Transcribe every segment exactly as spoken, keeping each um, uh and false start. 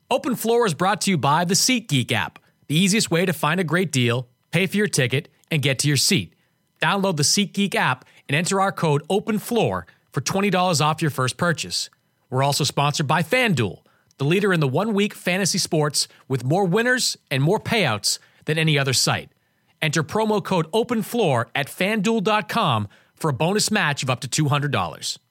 Open Floor is brought to you by the SeatGeek app, the easiest way to find a great deal, pay for your ticket, and get to your seat. Download the SeatGeek app and enter our code OPENFLOOR for twenty dollars off your first purchase. We're also sponsored by FanDuel, the leader in the one-week fantasy sports with more winners and more payouts than any other site. Enter promo code OPENFLOOR at FanDuel dot com for a bonus match of up to two hundred dollars.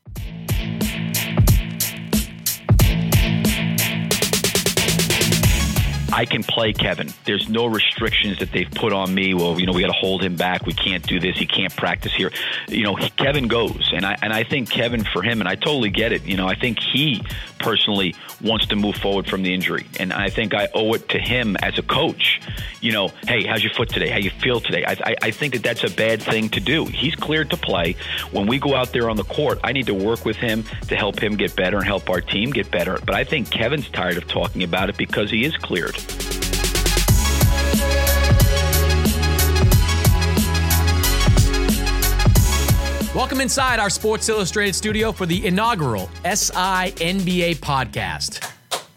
I can play Kevin. There's no restrictions that they've put on me. Well, you know, we got to hold him back. We can't do this. He can't practice here. You know, he, Kevin goes. And I and I think Kevin, for him, and I totally get it, you know, I think he personally wants to move forward from the injury. And I think I owe it to him as a coach. You know, hey, how's your foot today? How you feel today? I, I, I think that that's a bad thing to do. He's cleared to play. When we go out there on the court, I need to work with him to help him get better and help our team get better. But I think Kevin's tired of talking about it because he is cleared. Welcome inside our Sports Illustrated studio for the inaugural S I N B A podcast.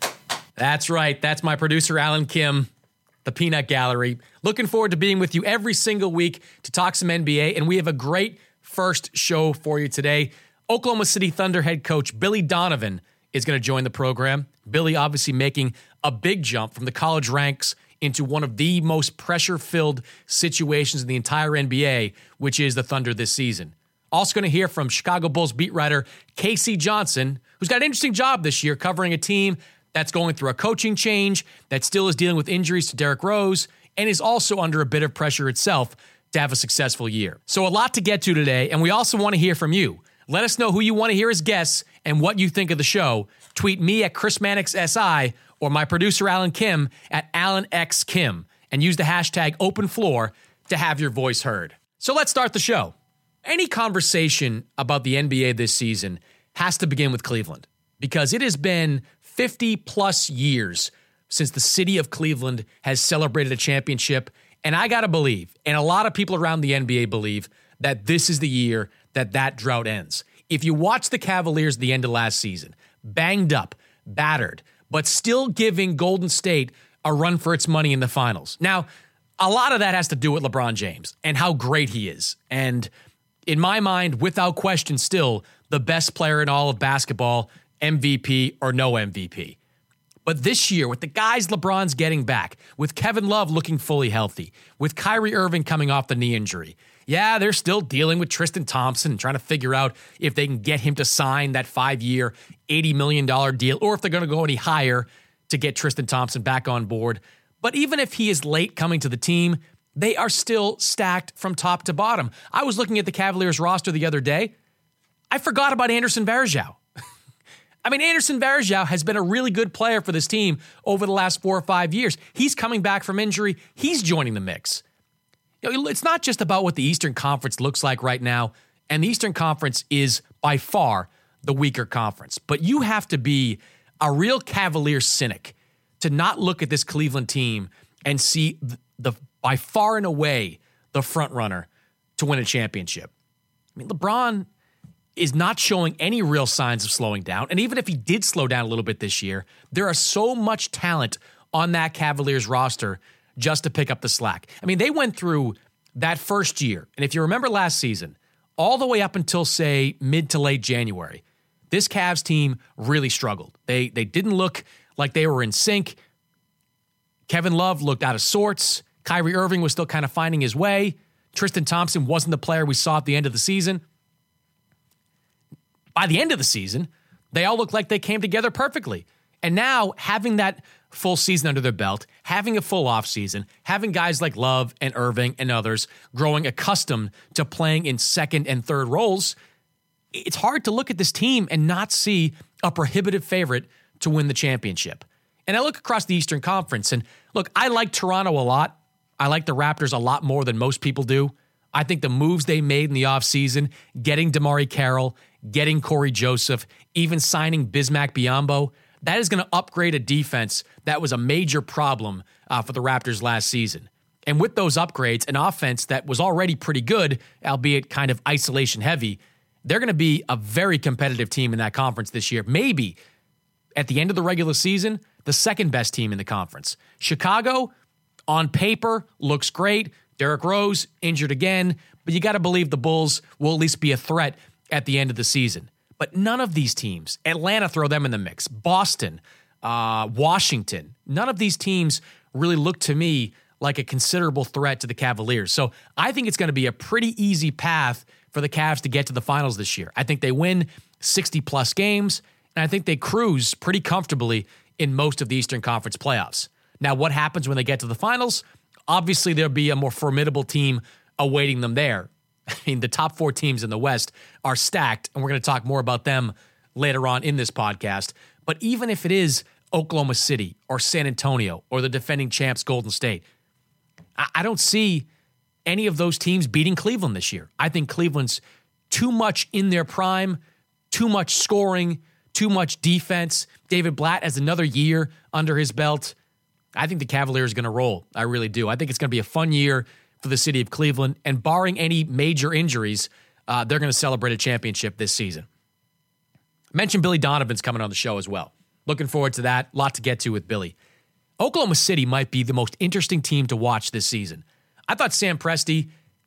That's right. That's my producer, Alan Kim, the Peanut Gallery. Looking forward to being with you every single week to talk some N B A, and we have a great first show for you today. Oklahoma City Thunder head coach Billy Donovan is going to join the program. Billy obviously making a big jump from the college ranks into one of the most pressure-filled situations in the entire N B A, which is the Thunder this season. Also going to hear from Chicago Bulls beat writer K C Johnson, who's got an interesting job this year covering a team that's going through a coaching change, that still is dealing with injuries to Derrick Rose, and is also under a bit of pressure itself to have a successful year. So a lot to get to today, and we also want to hear from you. Let us know who you want to hear as guests and what you think of the show. Tweet me at Chris Mannix S I or my producer Alan Kim at Alan X Kim, and use the hashtag OpenFloor to have your voice heard. So let's start the show. Any conversation about the N B A this season has to begin with Cleveland, because it has been fifty plus years since the city of Cleveland has celebrated a championship. And I got to believe, and a lot of people around the N B A believe, that this is the year that that drought ends. If you watch the Cavaliers at the end of last season, banged up, battered, but still giving Golden State a run for its money in the finals. Now, a lot of that has to do with LeBron James and how great he is. And in my mind, without question, still the best player in all of basketball, M V P or no M V P. But this year, with the guys LeBron's getting back, with Kevin Love looking fully healthy, with Kyrie Irving coming off the knee injury, yeah, they're still dealing with Tristan Thompson and trying to figure out if they can get him to sign that five-year, eighty million dollars deal, or if they're going to go any higher to get Tristan Thompson back on board. But even if he is late coming to the team, they are still stacked from top to bottom. I was looking at the Cavaliers roster the other day. I forgot about Anderson Varejao. I mean, Anderson Varejao has been a really good player for this team over the last four or five years. He's coming back from injury. He's joining the mix. You know, it's not just about what the Eastern Conference looks like right now, and the Eastern Conference is by far the weaker conference. But you have to be a real Cavalier cynic to not look at this Cleveland team and see the, the by far and away the front runner to win a championship. I mean, LeBron is not showing any real signs of slowing down. And even if he did slow down a little bit this year, there is so much talent on that Cavaliers roster just to pick up the slack. I mean, they went through that first year. And if you remember last season, all the way up until, say, mid to late January, this Cavs team really struggled. They, they didn't look like they were in sync. Kevin Love looked out of sorts. Kyrie Irving was still kind of finding his way. Tristan Thompson wasn't the player we saw at the end of the season. By the end of the season, they all looked like they came together perfectly. And now, having that full season under their belt, having a full offseason, having guys like Love and Irving and others growing accustomed to playing in second and third roles, it's hard to look at this team and not see a prohibitive favorite to win the championship. And I look across the Eastern Conference, and look, I like Toronto a lot. I like the Raptors a lot more than most people do. I think the moves they made in the offseason, getting DeMarre Carroll, getting Corey Joseph, even signing Bismack Biyombo, that is going to upgrade a defense that was a major problem uh, for the Raptors last season. And with those upgrades, an offense that was already pretty good, albeit kind of isolation heavy, they're going to be a very competitive team in that conference this year. Maybe at the end of the regular season, the second best team in the conference. Chicago, on paper, looks great. Derrick Rose injured again, but you got to believe the Bulls will at least be a threat at the end of the season. But none of these teams, Atlanta, throw them in the mix, Boston, uh, Washington, none of these teams really look to me like a considerable threat to the Cavaliers. So I think it's going to be a pretty easy path for the Cavs to get to the finals this year. I think they win sixty-plus games, and I think they cruise pretty comfortably in most of the Eastern Conference playoffs. Now, what happens when they get to the finals? Obviously, there'll be a more formidable team awaiting them there. I mean, the top four teams in the West are stacked, and we're going to talk more about them later on in this podcast. But even if it is Oklahoma City or San Antonio or the defending champs Golden State, I don't see any of those teams beating Cleveland this year. I think Cleveland's too much in their prime, too much scoring, too much defense. David Blatt has another year under his belt. I think the Cavaliers are going to roll. I really do. I think it's going to be a fun year for the city of Cleveland, and barring any major injuries, uh, they're going to celebrate a championship this season. I mentioned Billy Donovan's coming on the show as well. Looking forward to that. A lot to get to with Billy. Oklahoma City might be the most interesting team to watch this season. I thought Sam Presti,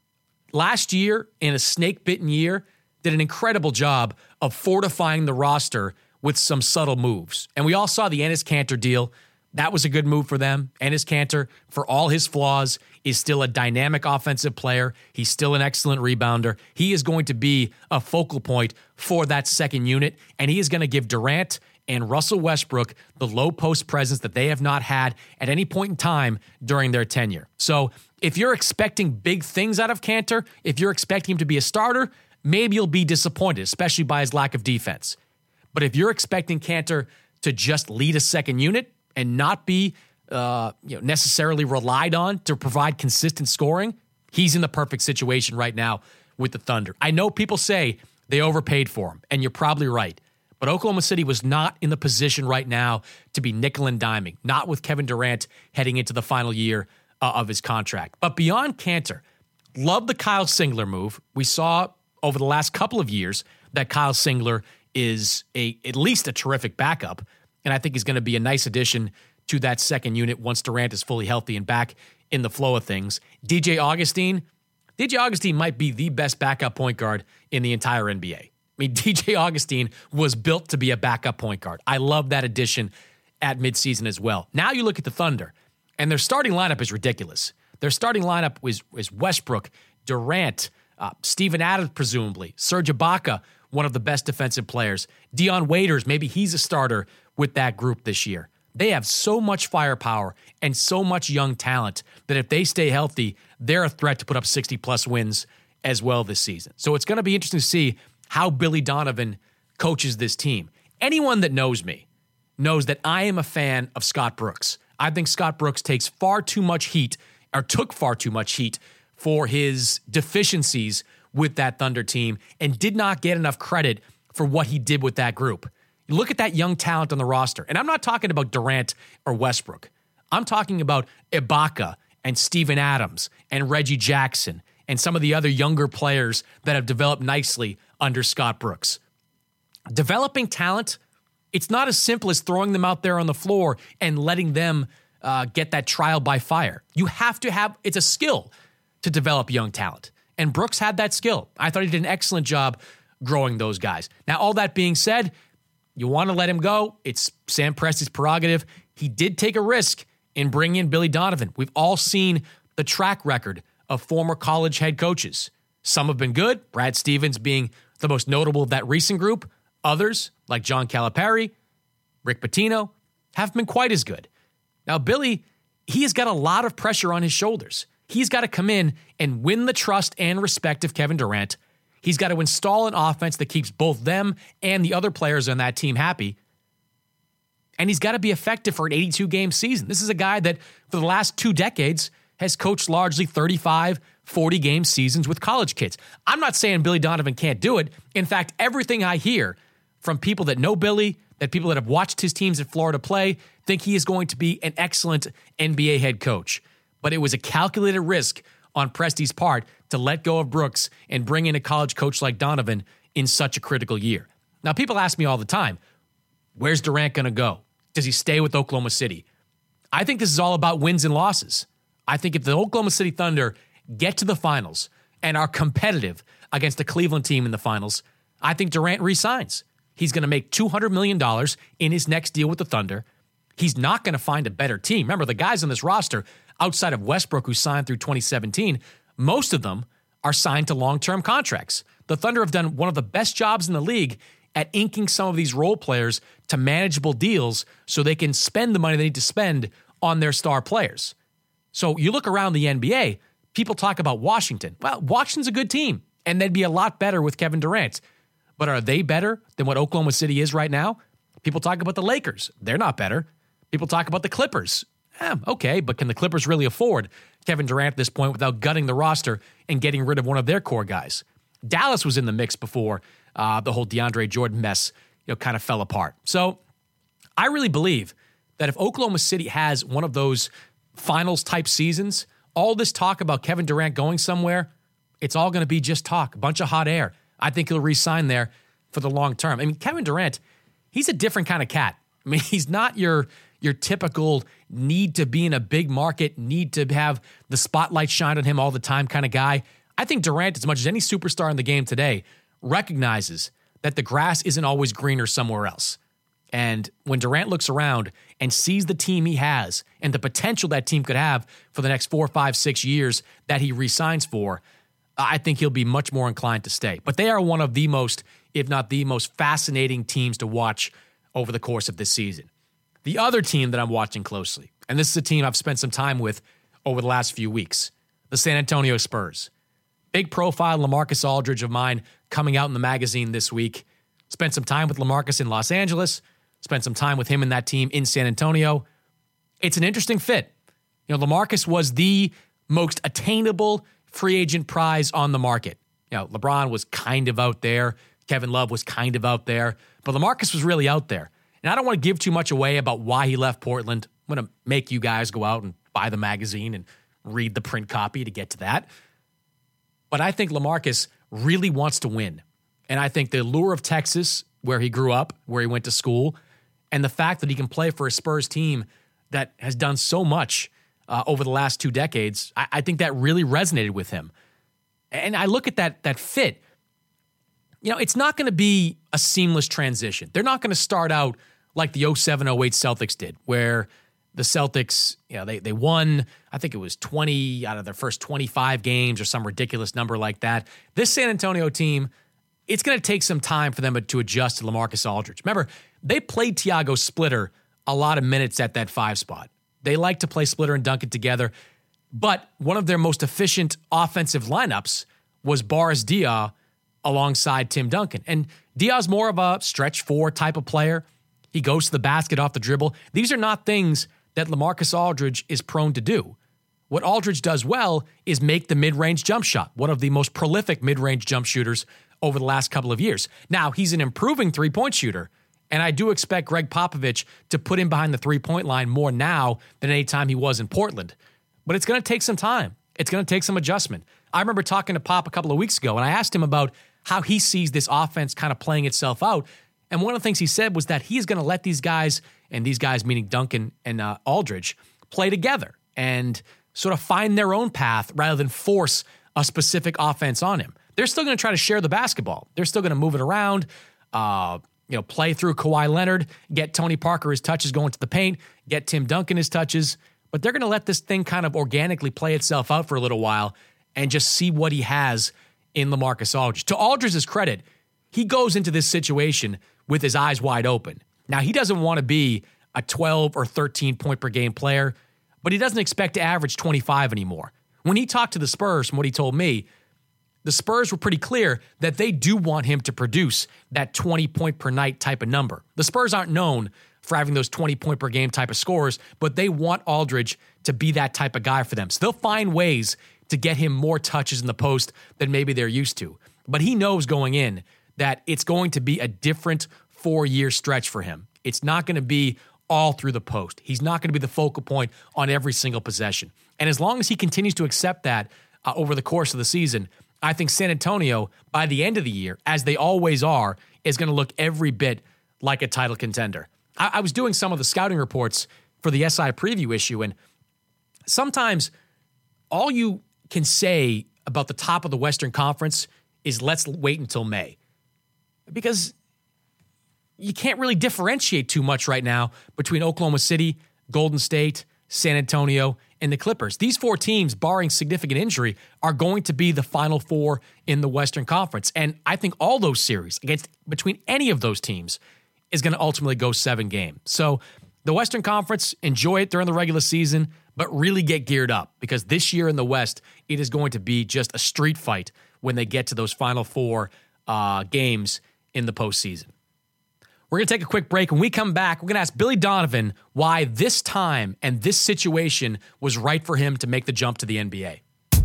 last year, in a snake-bitten year, did an incredible job of fortifying the roster with some subtle moves. And we all saw the Enes Kanter deal. That was a good move for them. Enes Kanter, for all his flaws, is still a dynamic offensive player. He's still an excellent rebounder. He is going to be a focal point for that second unit, and he is going to give Durant and Russell Westbrook the low post presence that they have not had at any point in time during their tenure. So if you're expecting big things out of Kanter, if you're expecting him to be a starter, maybe you'll be disappointed, especially by his lack of defense. But if you're expecting Kanter to just lead a second unit and not be uh, you know, necessarily relied on to provide consistent scoring, he's in the perfect situation right now with the Thunder. I know people say they overpaid for him, and you're probably right. But Oklahoma City was not in the position right now to be nickel and diming, not with Kevin Durant heading into the final year uh, of his contract. But beyond Kanter, love the Kyle Singler move. We saw over the last couple of years that Kyle Singler is a at least a terrific backup, and I think he's going to be a nice addition to that second unit once Durant is fully healthy and back in the flow of things. D J Augustine, D J Augustine might be the best backup point guard in the entire N B A. I mean, D J Augustine was built to be a backup point guard. I love that addition at midseason as well. Now you look at the Thunder, and their starting lineup is ridiculous. Their starting lineup was, was Westbrook, Durant, uh, Steven Adams, presumably, Serge Ibaka, one of the best defensive players, Dion Waiters, maybe he's a starter with that group this year. They have so much firepower and so much young talent that if they stay healthy, they're a threat to put up sixty-plus wins as well this season. So it's going to be interesting to see how Billy Donovan coaches this team. Anyone that knows me knows that I am a fan of Scott Brooks. I think Scott Brooks takes far too much heat, or took far too much heat, for his deficiencies with that Thunder team and did not get enough credit for what he did with that group. You look at that young talent on the roster, and I'm not talking about Durant or Westbrook. I'm talking about Ibaka and Steven Adams and Reggie Jackson and some of the other younger players that have developed nicely under Scott Brooks. Developing talent, it's not as simple as throwing them out there on the floor and letting them uh, get that trial by fire. You have to have, it's a skill to develop young talent. And Brooks had that skill. I thought he did an excellent job growing those guys. Now, all that being said, you want to let him go. It's Sam Presti's prerogative. He did take a risk in bringing in Billy Donovan. We've all seen the track record of former college head coaches. Some have been good, Brad Stevens being the most notable of that recent group. Others, like John Calipari, Rick Pitino, haven't been quite as good. Now, Billy, he has got a lot of pressure on his shoulders. He's got to come in and win the trust and respect of Kevin Durant. He's got to install an offense that keeps both them and the other players on that team happy. And he's got to be effective for an eighty-two game season. This is a guy that for the last two decades has coached largely thirty-five, forty game seasons with college kids. I'm not saying Billy Donovan can't do it. In fact, everything I hear from people that know Billy, that people that have watched his teams at Florida play, think he is going to be an excellent N B A head coach. But it was a calculated risk on Presti's part to let go of Brooks and bring in a college coach like Donovan in such a critical year. Now, people ask me all the time, Where's Durant going to go? Does he stay with Oklahoma City? I think this is all about wins and losses. I think if the Oklahoma City Thunder get to the finals and are competitive against the Cleveland team in the finals, I think Durant resigns. He's going to make two hundred million dollars in his next deal with the Thunder. He's not going to find a better team. Remember, the guys on this roster, outside of Westbrook, who signed through twenty seventeen, most of them are signed to long-term contracts. The Thunder have done one of the best jobs in the league at inking some of these role players to manageable deals so they can spend the money they need to spend on their star players. So you look around the N B A, people talk about Washington. Well, Washington's a good team, and they'd be a lot better with Kevin Durant. But are they better than what Oklahoma City is right now? People talk about the Lakers. They're not better. People talk about the Clippers. Eh, okay, but can the Clippers really afford Kevin Durant at this point without gutting the roster and getting rid of one of their core guys? Dallas was in the mix before uh, the whole DeAndre Jordan mess, you know, kind of fell apart. So I really believe that if Oklahoma City has one of those finals type seasons, all this talk about Kevin Durant going somewhere, it's all going to be just talk, a bunch of hot air. I think he'll re-sign there for the long term. I mean, Kevin Durant, he's a different kind of cat. I mean, he's not your your typical need to be in a big market, need to have the spotlight shine on him all the time kind of guy. I think Durant, as much as any superstar in the game today, recognizes that the grass isn't always greener somewhere else. And when Durant looks around and sees the team he has and the potential that team could have for the next four, five, six years that he re-signs for, I think he'll be much more inclined to stay. But they are one of the most, if not the most fascinating teams to watch over the course of this season. The other team that I'm watching closely, and this is a team I've spent some time with over the last few weeks, the San Antonio Spurs. Big profile LaMarcus Aldridge of mine coming out in the magazine this week. Spent some time with LaMarcus in Los Angeles. Spent some time with him and that team in San Antonio. It's an interesting fit. You know, LaMarcus was the most attainable free agent prize on the market. You know, LeBron was kind of out there. Kevin Love was kind of out there. But LaMarcus was really out there. And I don't want to give too much away about why he left Portland. I'm going to make you guys go out and buy the magazine and read the print copy to get to that. But I think LaMarcus really wants to win. And I think the allure of Texas, where he grew up, where he went to school, and the fact that he can play for a Spurs team that has done so much uh, over the last two decades, I, I think that really resonated with him. And I look at that that fit. You know, it's not going to be a seamless transition. They're not going to start out like the oh seven oh eight Celtics did, where the Celtics, you know, they they won, I think it was twenty out of their first twenty-five games or some ridiculous number like that. This San Antonio team, it's going to take some time for them to adjust to LaMarcus Aldridge. Remember, they played Thiago Splitter a lot of minutes at that five spot. They like to play Splitter and Duncan together, but one of their most efficient offensive lineups was Boris Diaw alongside Tim Duncan. And Diaw's more of a stretch four type of player. He goes to the basket off the dribble. These are not things that LaMarcus Aldridge is prone to do. What Aldridge does well is make the mid-range jump shot, one of the most prolific mid-range jump shooters over the last couple of years. Now, he's an improving three-point shooter, and I do expect Greg Popovich to put him behind the three-point line more now than any time he was in Portland. But it's going to take some time. It's going to take some adjustment. I remember talking to Pop a couple of weeks ago, and I asked him about how he sees this offense kind of playing itself out. And one of the things he said was that he's going to let these guys, and these guys meaning Duncan and uh, Aldridge, play together and sort of find their own path rather than force a specific offense on him. They're still going to try to share the basketball. They're still going to move it around, uh, you know, play through Kawhi Leonard, get Tony Parker his touches going to the paint, get Tim Duncan his touches. But they're going to let this thing kind of organically play itself out for a little while and just see what he has in LaMarcus Aldridge. To Aldridge's credit, he goes into this situation with his eyes wide open. Now, he doesn't want to be a twelve or thirteen point per game player, but he doesn't expect to average twenty-five anymore. When he talked to the Spurs, from what he told me, the Spurs were pretty clear that they do want him to produce that twenty point per night type of number. The Spurs aren't known for having those twenty point per game type of scores, but they want Aldridge to be that type of guy for them. So they'll find ways to get him more touches in the post than maybe they're used to. But he knows going in that it's going to be a different four-year stretch for him. It's not going to be all through the post. He's not going to be the focal point on every single possession. And as long as he continues to accept that uh, over the course of the season, I think San Antonio, by the end of the year, as they always are, is going to look every bit like a title contender. I, I was doing some of the scouting reports for the S I preview issue, and sometimes all you can say about the top of the Western Conference is let's wait until May. Because you can't really differentiate too much right now between Oklahoma City, Golden State, San Antonio, and the Clippers. These four teams, barring significant injury, are going to be the final four in the Western Conference. And I think all those series against between any of those teams is going to ultimately go seven games. So the Western Conference, enjoy it during the regular season, but really get geared up because this year in the West, it is going to be just a street fight when they get to those final four uh, games in the postseason. We're going to take a quick break. When we come back, we're going to ask Billy Donovan why this time and this situation was right for him to make the jump to the N B A.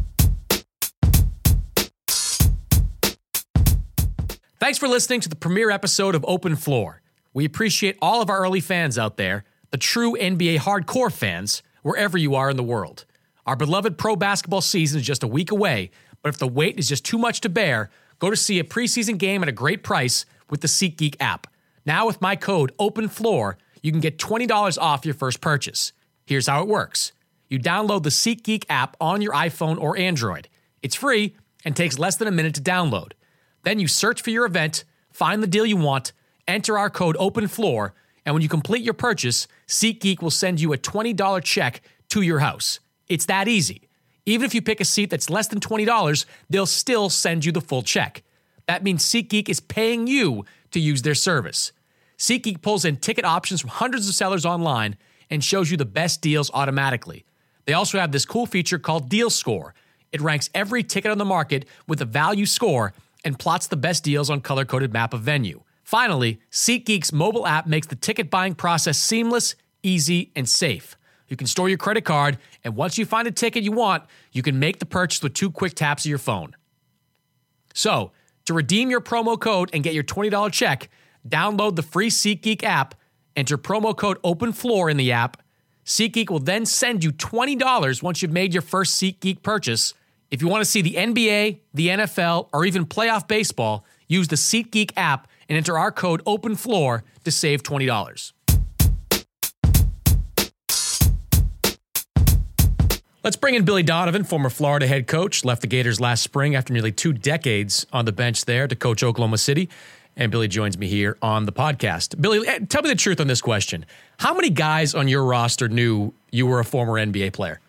Thanks for listening to the premiere episode of Open Floor. We appreciate all of our early fans out there, the true N B A hardcore fans, wherever you are in the world. Our beloved pro basketball season is just a week away, but if the wait is just too much to bear, go to see a preseason game at a great price with the SeatGeek app. Now with my code OPENFLOOR, you can get twenty dollars off your first purchase. Here's how it works. You download the SeatGeek app on your iPhone or Android. It's free and takes less than a minute to download. Then you search for your event, find the deal you want, enter our code OPENFLOOR, and when you complete your purchase, SeatGeek will send you a twenty dollars check to your house. It's that easy. Even if you pick a seat that's less than twenty dollars, they'll still send you the full check. That means SeatGeek is paying you to use their service. SeatGeek pulls in ticket options from hundreds of sellers online and shows you the best deals automatically. They also have this cool feature called Deal Score. It ranks every ticket on the market with a value score and plots the best deals on color-coded map of venue. Finally, SeatGeek's mobile app makes the ticket buying process seamless, easy, and safe. You can store your credit card, and once you find a ticket you want, you can make the purchase with two quick taps of your phone. So, to redeem your promo code and get your twenty dollars check, download the free SeatGeek app, enter promo code OPENFLOOR in the app. SeatGeek will then send you twenty dollars once you've made your first SeatGeek purchase. If you want to see the N B A, the N F L, or even playoff baseball, use the SeatGeek app and enter our code OPENFLOOR to save twenty dollars. Let's bring in Billy Donovan, former Florida head coach, left the Gators last spring after nearly two decades on the bench there to coach Oklahoma City. And Billy joins me here on the podcast. Billy, tell me the truth on this question. How many guys on your roster knew you were a former N B A player?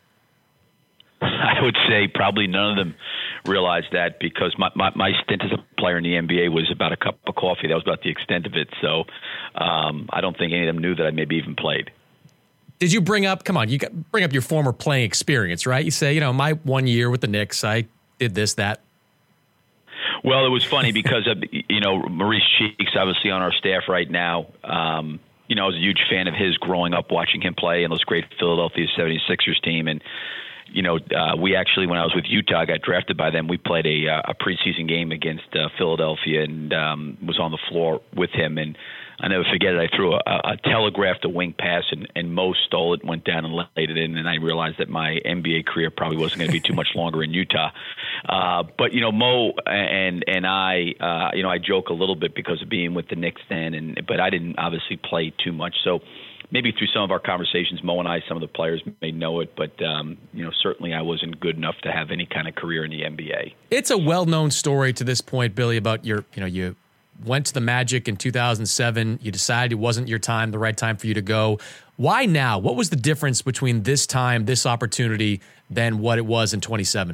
I would say probably none of them realized that because my, my, my stint as a player in the N B A was about a cup of coffee. That was about the extent of it. So um, I don't think any of them knew that I maybe even played. Did you bring up, come on, you got, bring up your former playing experience, right? You say, you know, my one year with the Knicks, I did this, that. Well, it was funny because, of, you know, Maurice Cheeks, obviously on our staff right now, um, you know, I was a huge fan of his growing up, watching him play in those great Philadelphia seventy-sixers team. And, you know, uh, we actually, when I was with Utah, I got drafted by them. We played a, a preseason game against uh, Philadelphia and um, was on the floor with him. And I never forget it. I threw a, a telegraphed a wing pass, and, and Mo stole it, went down and laid it in, and I realized that my N B A career probably wasn't going to be too much longer in Utah. Uh, but, you know, Mo and and I, uh, you know, I joke a little bit because of being with the Knicks then, and but I didn't obviously play too much. So maybe through some of our conversations, Mo and I, some of the players may know it, but, um, you know, certainly I wasn't good enough to have any kind of career in the N B A. It's a well-known story to this point, Billy, about your, you know, you went to the Magic in two thousand seven. You decided it wasn't your time, the right time for you to go. Why now? What was the difference between this time, this opportunity, than what it was in twenty-seven?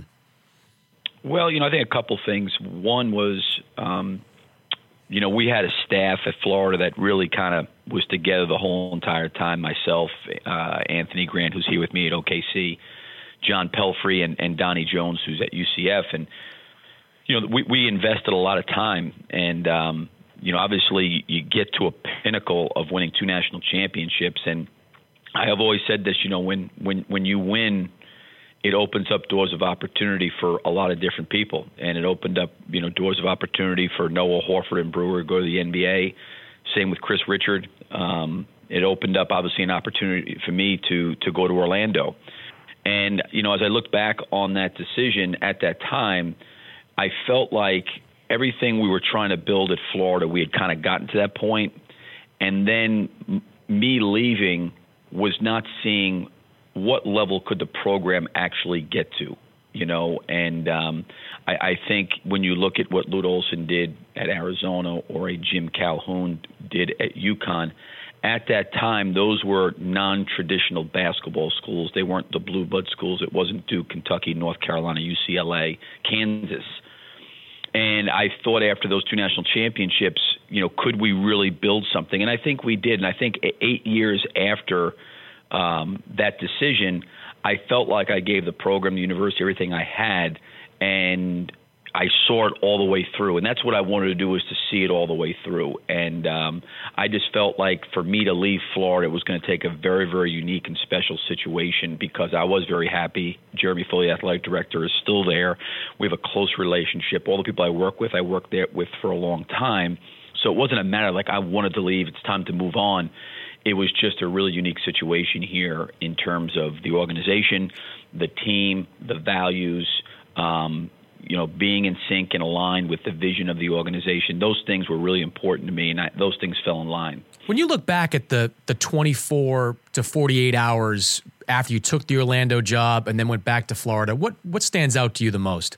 Well, you know, I think a couple things. One was, um, you know, we had a staff at Florida that really kind of was together the whole entire time. Myself, uh, Anthony Grant, who's here with me at O K C, John Pelfrey, and, and Donnie Jones, who's at U C F. And you know, we, we invested a lot of time, and, um, you know, obviously you get to a pinnacle of winning two national championships. And I have always said this, you know, when, when, when you win, it opens up doors of opportunity for a lot of different people. And it opened up, you know, doors of opportunity for Noah Horford and Brewer to go to the N B A. Same with Chris Richard. Um, it opened up, obviously, an opportunity for me to, to go to Orlando. And, you know, as I look back on that decision at that time, I felt like everything we were trying to build at Florida, we had kind of gotten to that point, And then m- me leaving was not seeing what level could the program actually get to, you know. And um, I, I think when you look at what Lute Olson did at Arizona or a Jim Calhoun did at UConn, at that time, those were non-traditional basketball schools. They weren't the blue blood schools. It wasn't Duke, Kentucky, North Carolina, U C L A, Kansas. And I thought after those two national championships, you know, could we really build something? And I think we did. And I think eight years after um, that decision, I felt like I gave the program, the university, everything I had, and I saw it all the way through. And that's what I wanted to do, was to see it all the way through. And um, I just felt like for me to leave Florida, it was going to take a very, very unique and special situation, because I was very happy. Jeremy Foley, athletic director, is still there. We have a close relationship. All the people I work with, I worked there with for a long time. So it wasn't a matter like I wanted to leave, it's time to move on. It was just a really unique situation here in terms of the organization, the team, the values, um, you know, being in sync and aligned with the vision of the organization. Those things were really important to me, and I, those things fell in line. When you look back at the the twenty-four to forty-eight hours after you took the Orlando job and then went back to Florida, what what stands out to you the most?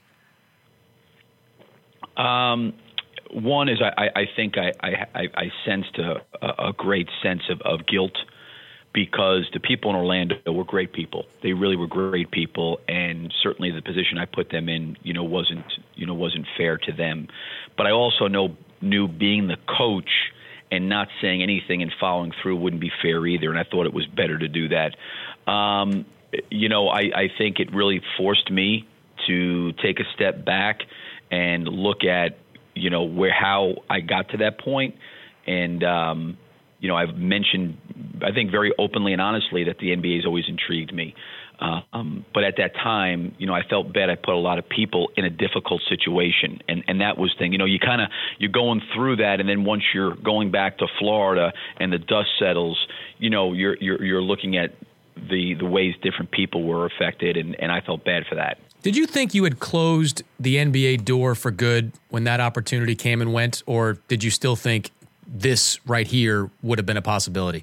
Um, one is I, I think I, I, I sensed a, a great sense of, of guilt, because the people in Orlando were great people. They really were great people, and certainly the position I put them in, you know, wasn't, you know, wasn't fair to them. But I also know knew being the coach and not saying anything and following through wouldn't be fair either, and I thought it was better to do that. Um, you know, I, I think it really forced me to take a step back and look at, you know, where how I got to that point, and um, you know, I've mentioned, I think very openly and honestly, that the N B A has always intrigued me. Uh, um, but at that time, you know, I felt bad. I put a lot of people in a difficult situation. And, and that was the thing, you know, you kind of, you're going through that. And then once you're going back to Florida and the dust settles, you know, you're, you're, you're looking at the, the ways different people were affected. And, and I felt bad for that. Did you think you had closed the N B A door for good when that opportunity came and went? Or did you still think this right here would have been a possibility?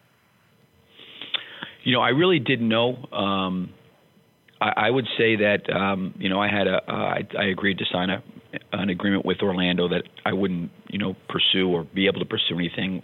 You know, I really didn't know. Um, I, I would say that, um, you know, I had a, uh, I, I agreed to sign a, an agreement with Orlando that I wouldn't, you know, pursue or be able to pursue anything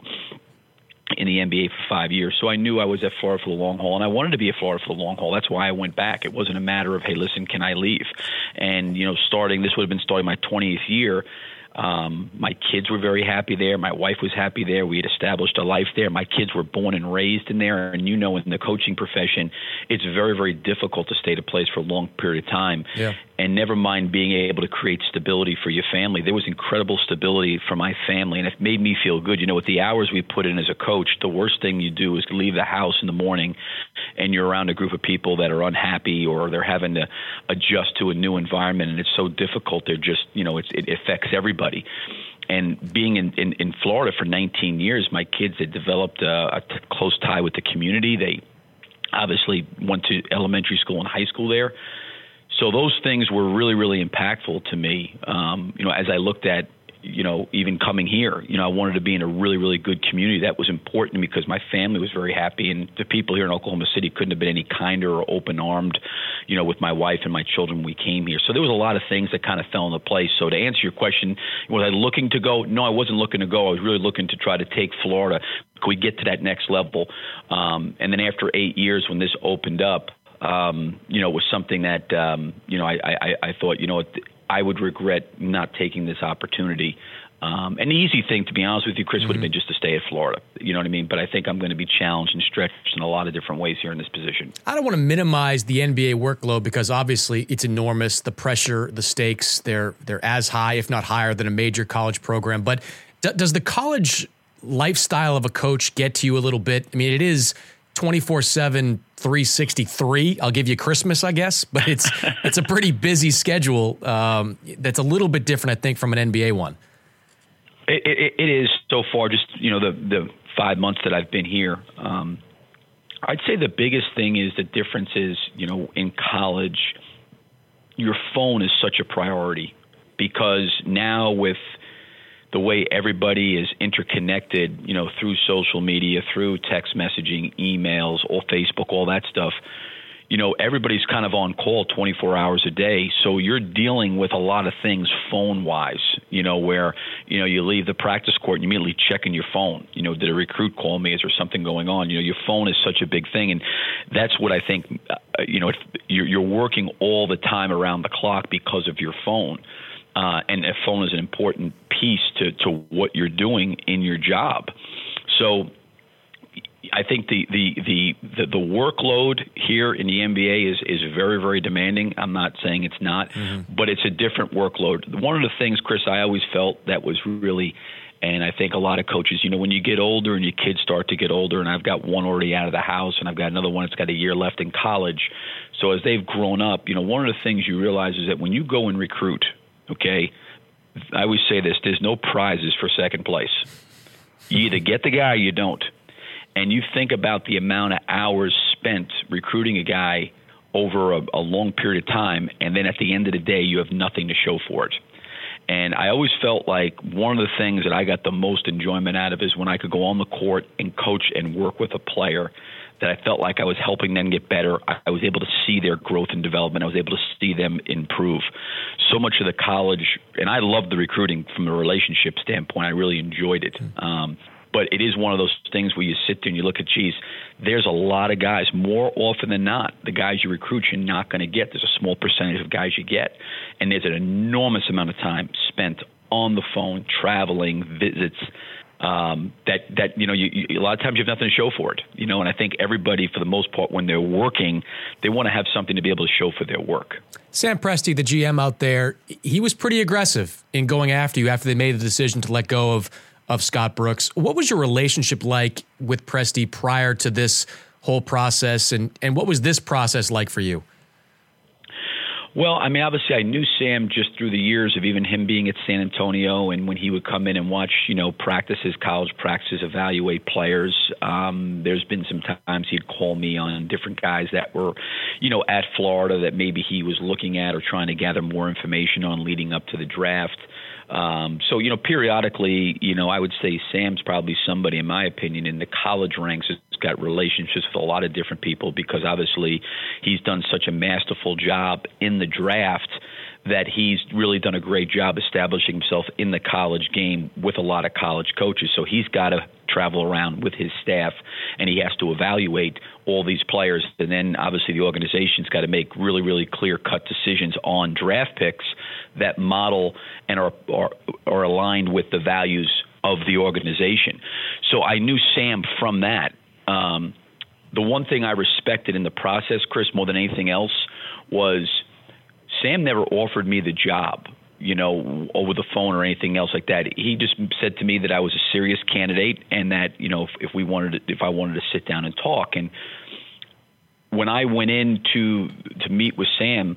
in the N B A for five years. So I knew I was at Florida for the long haul, and I wanted to be at Florida for the long haul. That's why I went back. It wasn't a matter of, hey, listen, can I leave? And, you know, starting, this would have been starting my twentieth year. Um, my kids were very happy there. My wife was happy there. We had established a life there. My kids were born and raised in there. And, you know, in the coaching profession, it's very, very difficult to stay at a place for a long period of time. Yeah. And never mind being able to create stability for your family. There was incredible stability for my family, and it made me feel good. You know, with the hours we put in as a coach, the worst thing you do is leave the house in the morning and you're around a group of people that are unhappy, or they're having to adjust to a new environment, and it's so difficult. They're just, you know, it's, it affects everybody. And being in, in, in Florida for nineteen years, my kids had developed a, a t- close tie with the community. They obviously went to elementary school and high school there. So those things were really, really impactful to me. Um, you know, as I looked at, you know, even coming here, you know, I wanted to be in a really, really good community. That was important to me because my family was very happy, and the people here in Oklahoma City couldn't have been any kinder or open-armed, you know, with my wife and my children when we came here. So there was a lot of things that kind of fell into place. So to answer your question, was I looking to go? No, I wasn't looking to go. I was really looking to try to take Florida. Could we get to that next level? Um, and then after eight years, when this opened up, Um, you know, was something that, um, you know, I, I, I thought, you know, I would regret not taking this opportunity. Um, and the easy thing, to be honest with you, Chris, mm-hmm. would have been just to stay at Florida. You know what I mean? But I think I'm going to be challenged and stretched in a lot of different ways here in this position. I don't want to minimize the N B A workload because obviously it's enormous. The pressure, the stakes, they're they're as high, if not higher, than a major college program. But d- does the college lifestyle of a coach get to you a little bit? I mean, it is twenty-four seven, three sixty-three. I'll give you Christmas, I guess, but it's it's a pretty busy schedule. Um, that's a little bit different, I think, from an N B A one. It, it, it is so far. Just you know, the the five months that I've been here, um, I'd say the biggest thing is the difference is, you know, in college, your phone is such a priority because now with the way everybody is interconnected, you know, through social media, through text messaging, emails, all Facebook, all that stuff. You know, everybody's kind of on call twenty-four hours a day. So you're dealing with a lot of things phone-wise, you know, where, you know, you leave the practice court and you immediately checking your phone. You know, did a recruit call me? Is there something going on? You know, your phone is such a big thing. And that's what I think, uh, you know, you're, you're working all the time around the clock because of your phone. Uh, and a phone is an important piece to, to what you're doing in your job. So I think the, the, the, the, the workload here in the N B A is, is very, very demanding. I'm not saying it's not, mm-hmm. but it's a different workload. One of the things, Chris, I always felt that was really, and I think a lot of coaches, you know, when you get older and your kids start to get older, and I've got one already out of the house and I've got another one that's got a year left in college. So as they've grown up, you know, one of the things you realize is that when you go and recruit, okay, I always say this, there's no prizes for second place. You either get the guy or you don't. And you think about the amount of hours spent recruiting a guy over a, a long period of time, and then at the end of the day, you have nothing to show for it. And I always felt like one of the things that I got the most enjoyment out of is when I could go on the court and coach and work with a player that I felt like I was helping them get better. I was able to see their growth and development. I was able to see them improve. So much of the college, and I loved the recruiting from a relationship standpoint. I really enjoyed it. Um, But it is one of those things where you sit there and you look at, geez, there's a lot of guys. More often than not, the guys you recruit, you're not going to get. There's a small percentage of guys you get. And there's an enormous amount of time spent on the phone, traveling, visits, um, that, that you know, you, you, a lot of times you have nothing to show for it. You know, and I think everybody, for the most part, when they're working, they want to have something to be able to show for their work. Sam Presti, the G M out there, he was pretty aggressive in going after you after they made the decision to let go of of Scott Brooks. What was your relationship like with Presti prior to this whole process, and, and what was this process like for you? Well, I mean, obviously I knew Sam just through the years of even him being at San Antonio, and when he would come in and watch, you know, practices, college practices, evaluate players. Um, there's been some times he'd call me on different guys that were, you know, at Florida that maybe he was looking at or trying to gather more information on leading up to the draft. Um, so, you know, periodically, you know, I would say Sam's probably somebody, in my opinion, in the college ranks has got relationships with a lot of different people because obviously he's done such a masterful job in the draft that he's really done a great job establishing himself in the college game with a lot of college coaches. So he's got to travel around with his staff and he has to evaluate all these players. And then obviously the organization's got to make really, really clear-cut decisions on draft picks that model and are, are, are aligned with the values of the organization. So I knew Sam from that. Um, the one thing I respected in the process, Chris, more than anything else, was Sam never offered me the job, you know, over the phone or anything else like that. He just said to me that I was a serious candidate and that, you know, if, if we wanted to, if I wanted to sit down and talk. And when I went in to, to meet with Sam,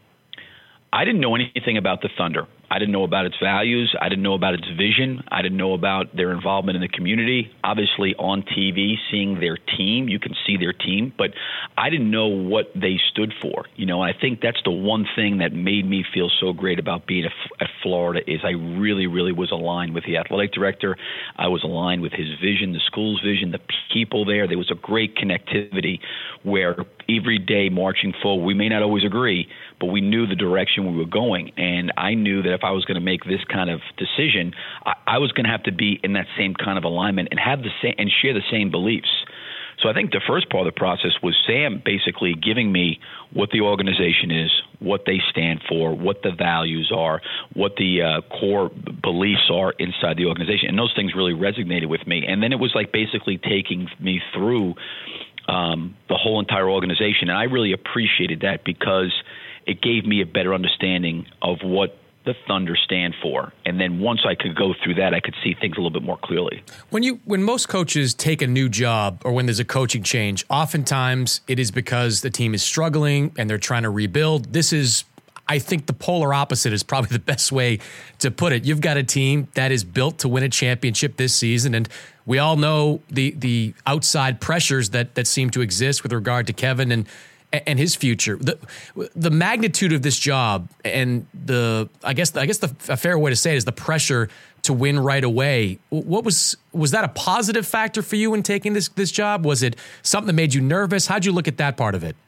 I didn't know anything about the Thunder. I didn't know about its values. I didn't know about its vision. I didn't know about their involvement in the community. Obviously, on T V, seeing their team, you can see their team, but I didn't know what they stood for. You know, I think that's the one thing that made me feel so great about being at Florida is I really, really was aligned with the athletic director. I was aligned with his vision, the school's vision, the people there. There was a great connectivity where every day marching forward, we may not always agree, but we knew the direction we were going. And I knew that if I was going to make this kind of decision, I, I was going to have to be in that same kind of alignment and have the same and share the same beliefs. So I think the first part of the process was Sam basically giving me what the organization is, what they stand for, what the values are, what the uh, core beliefs are inside the organization. And those things really resonated with me. And then it was like basically taking me through um, the whole entire organization. And I really appreciated that because it gave me a better understanding of what the Thunder stand for. And then once I could go through that, I could see things a little bit more clearly. When you, when most coaches take a new job or when there's a coaching change, oftentimes it is because the team is struggling and they're trying to rebuild. This is, I think the polar opposite is probably the best way to put it. You've got a team that is built to win a championship this season, and we all know the the outside pressures that that seem to exist with regard to Kevin and and his future. The the magnitude of this job and the I guess I guess the a fair way to say it is the pressure to win right away. What was was that a positive factor for you in taking this this job? Was it something that made you nervous? How'd you look at that part of it?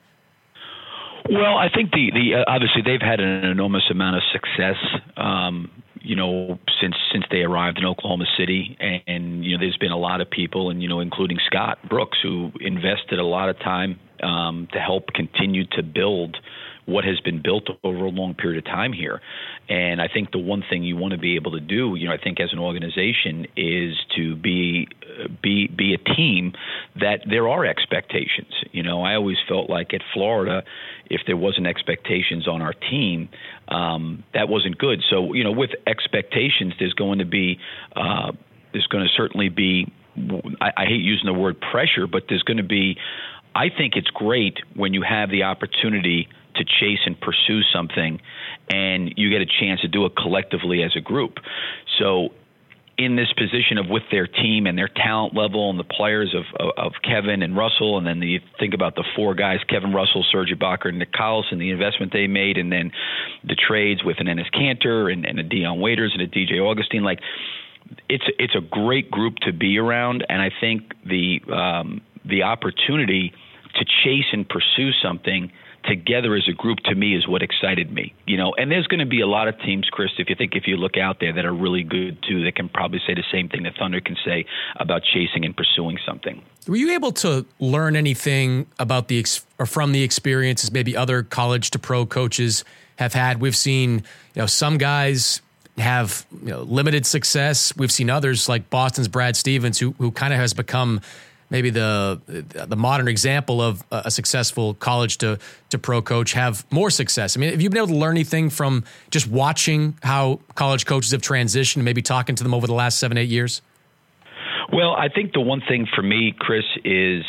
Well, I think the the uh, obviously they've had an enormous amount of success, um, you know, since since they arrived in Oklahoma City, and, and you know, there's been a lot of people, and you know, including Scott Brooks, who invested a lot of time um, to help continue to build what has been built over a long period of time here. And I think the one thing you want to be able to do, you know, I think as an organization, is to be be be a team that there are expectations. You know, I always felt like at Florida, if there wasn't expectations on our team, um, that wasn't good. So, you know, with expectations, there's going to be uh, there's going to certainly be, I, I hate using the word pressure, but there's going to be, I think it's great when you have the opportunity to chase and pursue something, and you get a chance to do it collectively as a group. So in this position of with their team and their talent level and the players of, of, of Kevin and Russell, and then you think about the four guys, Kevin Russell, Serge Ibaka, and Nick Collison, the investment they made, and then the trades with an Enes Kanter and, and a Dion Waiters and a D J Augustine, like it's it's a great group to be around. And I think the um, the opportunity to chase and pursue something together as a group, to me, is what excited me. You know, and there's going to be a lot of teams, Chris, if you think if you look out there, that are really good too, that can probably say the same thing that Thunder can say about chasing and pursuing something. Were you able to learn anything about the ex- or from the experiences maybe other college to pro coaches have had? We've seen, you know, some guys have, you know, limited success. We've seen others like Boston's Brad Stevens, who who kind of has become maybe the the modern example of a successful college to, to pro coach, have more success. I mean, have you been able to learn anything from just watching how college coaches have transitioned and maybe talking to them over the last seven, eight years? Well, I think the one thing for me, Chris, is,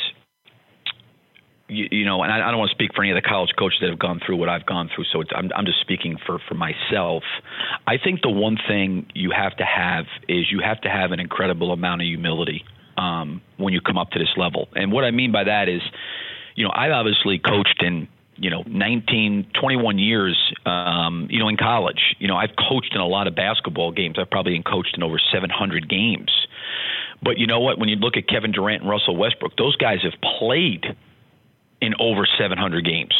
you, you know, and I, I don't want to speak for any of the college coaches that have gone through what I've gone through, so it's, I'm, I'm just speaking for, for myself. I think the one thing you have to have is you have to have an incredible amount of humility Um, when you come up to this level. And what I mean by that is, you know, I obviously coached in, you know, nineteen, twenty-one years, um, you know, in college. You know, I've coached in a lot of basketball games. I've probably coached in over seven hundred games. But you know what? When you look at Kevin Durant and Russell Westbrook, those guys have played in over seven hundred games.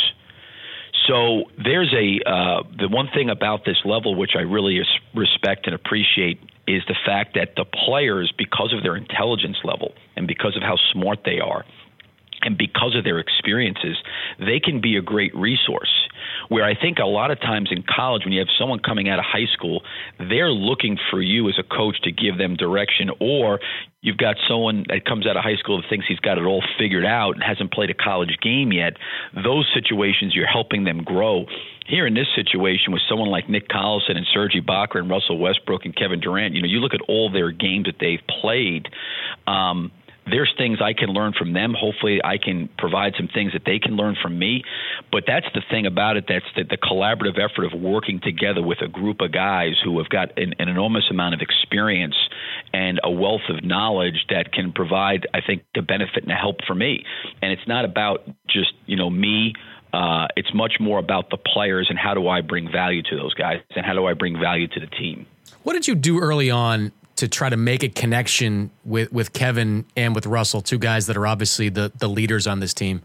So there's a uh, the one thing about this level which I really respect and appreciate is the fact that the players, because of their intelligence level and because of how smart they are and because of their experiences, they can be a great resource. Where I think a lot of times in college, when you have someone coming out of high school, they're looking for you as a coach to give them direction, or you've got someone that comes out of high school that thinks he's got it all figured out and hasn't played a college game yet. Those situations, you're helping them grow. Here in this situation with someone like Nick Collison and Serge Ibaka and Russell Westbrook and Kevin Durant, you know, you look at all their games that they've played, um, there's things I can learn from them. Hopefully I can provide some things that they can learn from me. But that's the thing about it. That's the, the collaborative effort of working together with a group of guys who have got an, an enormous amount of experience and a wealth of knowledge that can provide, I think, the benefit and the help for me. And it's not about just, you know, me. Uh, it's much more about the players and how do I bring value to those guys and how do I bring value to the team. What did you do early on to try to make a connection with, with Kevin and with Russell, two guys that are obviously the, the leaders on this team?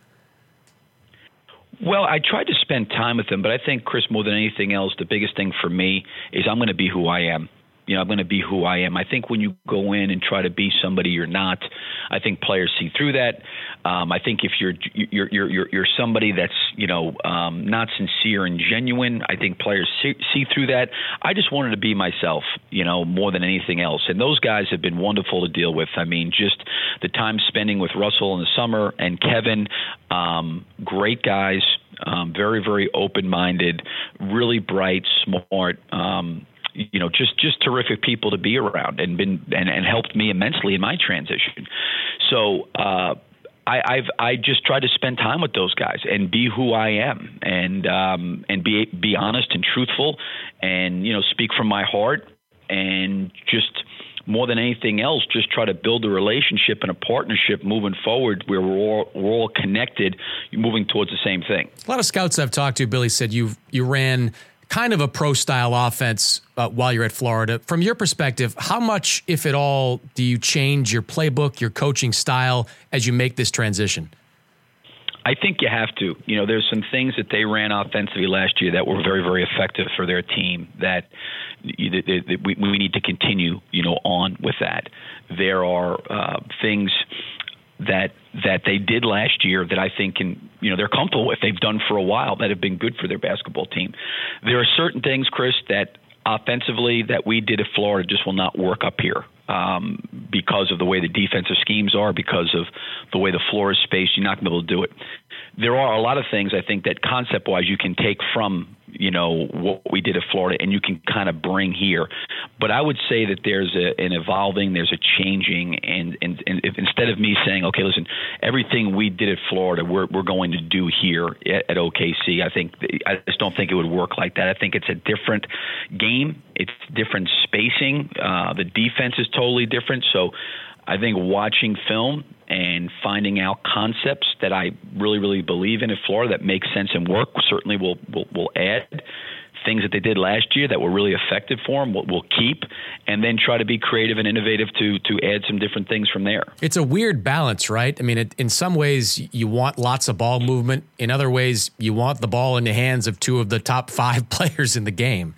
Well, I tried to spend time with them, but I think, Chris, more than anything else, the biggest thing for me is I'm going to be who I am. You know, I'm going to be who I am. I think when you go in and try to be somebody you're not, I think players see through that. Um, I think if you're you're you're you're, you're somebody that's, you know, um, not sincere and genuine, I think players see, see through that. I just wanted to be myself, you know, more than anything else. And those guys have been wonderful to deal with. I mean, just the time spending with Russell in the summer and Kevin, um, great guys, um, very, very open-minded, really bright, smart, um, you know, just, just terrific people to be around and been and, and helped me immensely in my transition. So uh, I, I've I just try to spend time with those guys and be who I am and um, and be be honest and truthful and, you know, speak from my heart and just more than anything else, just try to build a relationship and a partnership moving forward where we're all, we're all connected, moving towards the same thing. A lot of scouts I've talked to, Billy, said you you ran kind of a pro-style offense uh, while you're at Florida. From your perspective, how much, if at all, do you change your playbook, your coaching style as you make this transition? I think you have to. You know, there's some things that they ran offensively last year that were very, very effective for their team that, that, that we, we need to continue, you know, on with that. There are uh, things that that they did last year that I think can, you know, they're comfortable with. They've done for a while that have been good for their basketball team. There are certain things, Chris, that offensively that we did at Florida just will not work up here. Um, because of the way the defensive schemes are, because of the way the floor is spaced, you're not going to be able to do it. There are a lot of things I think that concept-wise you can take from, you know, what we did at Florida and you can kind of bring here. But I would say that there's a, an evolving, there's a changing, and, and, and if, instead of me saying, okay, listen, everything we did at Florida, we're, we're going to do here at, at O K C, I think, I just don't think it would work like that. I think it's a different game. It's different spacing. Uh, the defense is totally different. So I think watching film and finding out concepts that I really, really believe in at Florida that make sense and work certainly will will, will add. Things that they did last year that were really effective for them, we'll, we'll keep, and then try to be creative and innovative to to add some different things from there. It's a weird balance, right? I mean, it, in some ways, you want lots of ball movement. In other ways, you want the ball in the hands of two of the top five players in the game.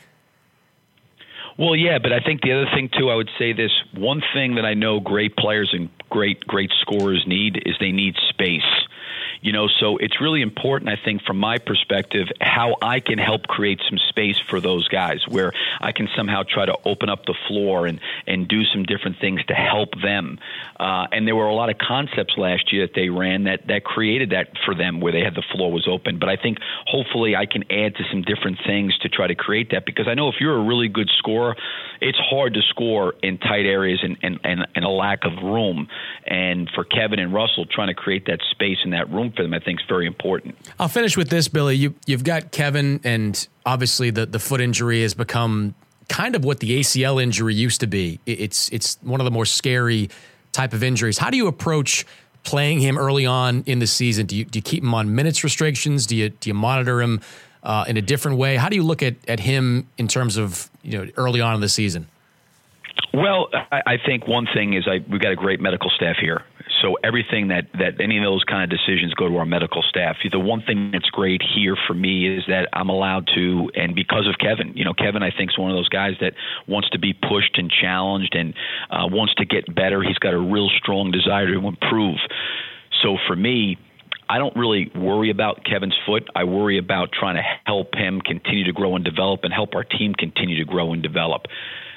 Well, yeah, but I think the other thing, too, I would say this. One thing that I know great players and great, great scorers need is they need space. You know, so it's really important, I think, from my perspective, how I can help create some space for those guys where I can somehow try to open up the floor and, and do some different things to help them. Uh, and there were a lot of concepts last year that they ran that, that created that for them where they had the floor was open. But I think hopefully I can add to some different things to try to create that, because I know if you're a really good scorer, it's hard to score in tight areas and, and, and, and a lack of room. And for Kevin and Russell, trying to create that space in that room for them, I think is very important. I'll finish with this, Billy. You, you've got Kevin, and obviously the, the foot injury has become kind of what the A C L injury used to be. It's it's one of the more scary type of injuries. How do you approach playing him early on in the season? Do you do you keep him on minutes restrictions? Do you do you monitor him uh, in a different way? How do you look at, at him in terms of, you know, early on in the season? Well, I, I think one thing is I, we've got a great medical staff here. So everything that, that any of those kind of decisions go to our medical staff. The one thing that's great here for me is that I'm allowed to, and because of Kevin, you know, Kevin, I think, is one of those guys that wants to be pushed and challenged and uh, wants to get better. He's got a real strong desire to improve. So for me, I don't really worry about Kevin's foot. I worry about trying to help him continue to grow and develop and help our team continue to grow and develop.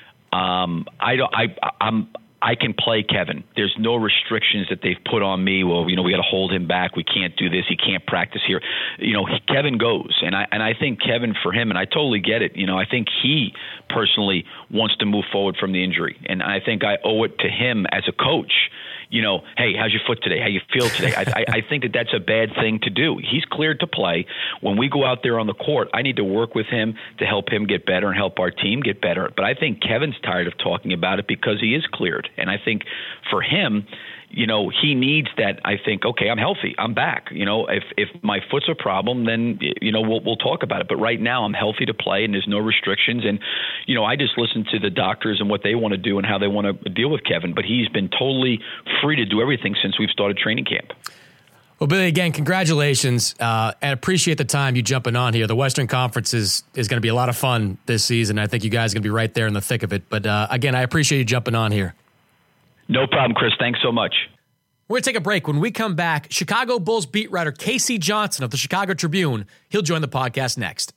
Um, I don't, I, I'm, I can play Kevin. There's no restrictions that they've put on me. Well, you know, we got to hold him back. We can't do this. He can't practice here. You know, he, Kevin goes, and I and I think Kevin, for him, and I totally get it. You know, I think he personally wants to move forward from the injury, and I think I owe it to him as a coach. You know, hey, how's your foot today? How you feel today? I, I, I think that that's a bad thing to do. He's cleared to play. When we go out there on the court, I need to work with him to help him get better and help our team get better. But I think Kevin's tired of talking about it because he is cleared. And I think for him, you know, he needs that. I think, okay, I'm healthy. I'm back. You know, if if my foot's a problem, then, you know, we'll we'll talk about it. But right now I'm healthy to play and there's no restrictions. And, you know, I just listen to the doctors and what they want to do and how they want to deal with Kevin. But he's been totally free to do everything since we've started training camp. Well, Billy, again, congratulations. Uh, and appreciate the time you jumping on here. The Western Conference is, is going to be a lot of fun this season. I think you guys are going to be right there in the thick of it. But, uh, again, I appreciate you jumping on here. No problem, Chris. Thanks so much. We're going to take a break. When we come back, Chicago Bulls beat writer Casey Johnson of the Chicago Tribune. He'll join the podcast next.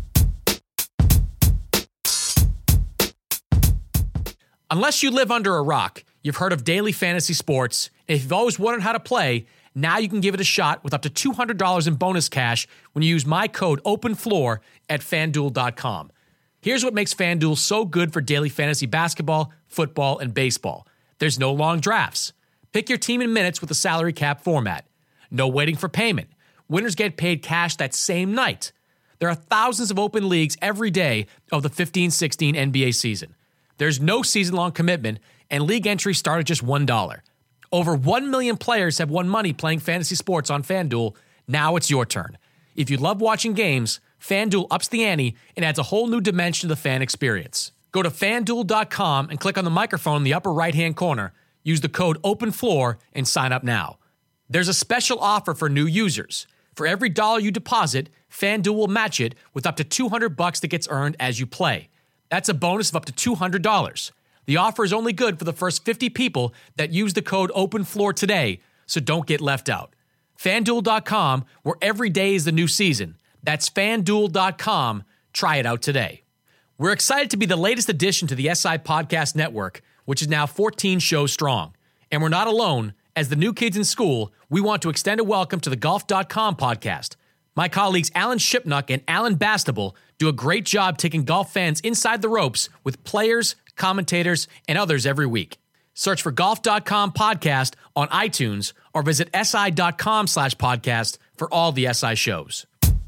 Unless you live under a rock, you've heard of Daily Fantasy Sports. And if you've always wondered how to play, now you can give it a shot with up to two hundred dollars in bonus cash when you use my code OPENFLOOR at FanDuel dot com. Here's what makes FanDuel so good for daily fantasy basketball, football, and baseball. There's no long drafts. Pick your team in minutes with the salary cap format. No waiting for payment. Winners get paid cash that same night. There are thousands of open leagues every day of the fifteen sixteen N B A season. There's no season-long commitment, and league entries start at just one dollar. Over one million players have won money playing fantasy sports on FanDuel. Now it's your turn. If you love watching games, FanDuel ups the ante and adds a whole new dimension to the fan experience. Go to FanDuel dot com and click on the microphone in the upper right-hand corner. Use the code OPENFLOOR and sign up now. There's a special offer for new users. For every dollar you deposit, FanDuel will match it with up to two hundred bucks that gets earned as you play. That's a bonus of up to two hundred dollars. The offer is only good for the first fifty people that use the code OPENFLOOR today, so don't get left out. FanDuel dot com, where every day is the new season. That's FanDuel dot com. Try it out today. We're excited to be the latest addition to the S I Podcast Network, which is now fourteen shows strong. And we're not alone. As the new kids in school, we want to extend a welcome to the Golf dot com podcast. My colleagues Alan Shipnuck and Alan Bastable do a great job taking golf fans inside the ropes with players, commentators, and others every week. Search for Golf dot com podcast on iTunes or visit S I dot com slash podcast for all the S I shows.